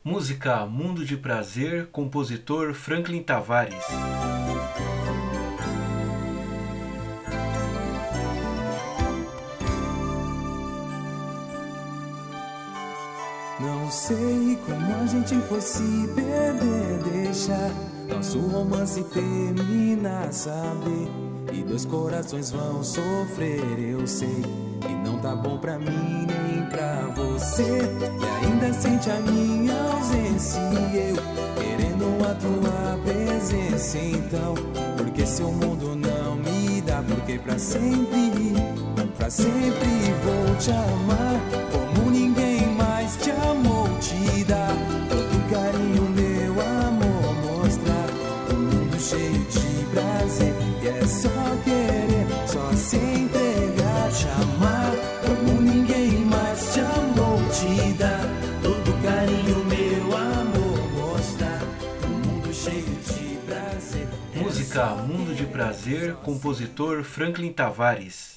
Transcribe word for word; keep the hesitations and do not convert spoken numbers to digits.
Música Mundo de Prazer, compositor Franklin Tavares. Não sei como a gente foi se perder, deixar nosso romance terminar, saber que dois corações vão sofrer, eu sei que não tá bom pra mim nem pra você, e ainda sente a minha ausência e eu querendo a tua presença. Então, porque seu mundo não me dá, porque pra sempre, pra sempre vou te amar como ninguém mais te amou, te dar todo carinho, meu amor, mostrar um mundo cheio de prazer, e é só querer, só se entregar, te amar como ninguém mais te amou, te dar todo carinho, meu amor, mostrar um mundo cheio de prazer. Música Mundo de Prazer, compositor Franklin Tavares.